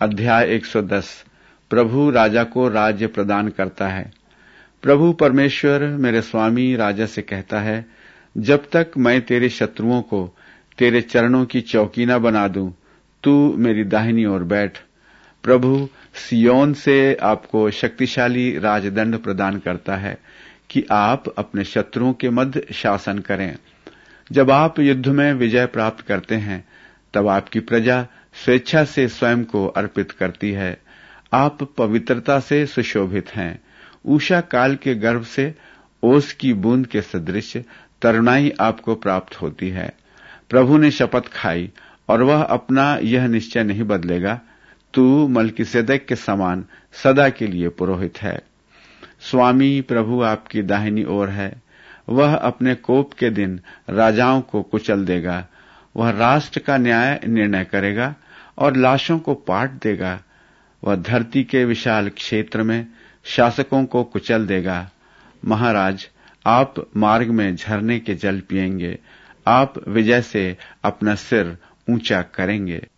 अध्याय 110। प्रभु राजा को राज्य प्रदान करता है। प्रभु परमेश्वर मेरे स्वामी राजा से कहता है, जब तक मैं तेरे शत्रुओं को तेरे चरणों की चौकी न बना दूं, तू मेरी दाहिनी ओर बैठ। प्रभु सियोन से आपको शक्तिशाली राजदंड प्रदान करता है कि आप अपने शत्रुओं के मध्य शासन करें। जब आप युद्ध में विजय प्राप्त करते हैं, तब आपकी प्रजा स्वेच्छा से स्वयं को अर्पित करती है। आप पवित्रता से सुशोभित हैं। ऊषा काल के गर्भ से ओस की बूंद के सदृश तरुणाई आपको प्राप्त होती है। प्रभु ने शपथ खाई और वह अपना यह निश्चय नहीं बदलेगा, तू मलकीसेदक के समान सदा के लिए पुरोहित है। स्वामी प्रभु आपकी दाहिनी ओर है। वह अपने कोप के दिन राजाओं को कुचल देगा। वह राष्ट्र का न्याय निर्णय करेगा और लाशों को पाट देगा। वह धरती के विशाल क्षेत्र में शासकों को कुचल देगा। महाराज, आप मार्ग में झरने के जल पिएंगे। आप विजय से अपना सिर ऊंचा करेंगे।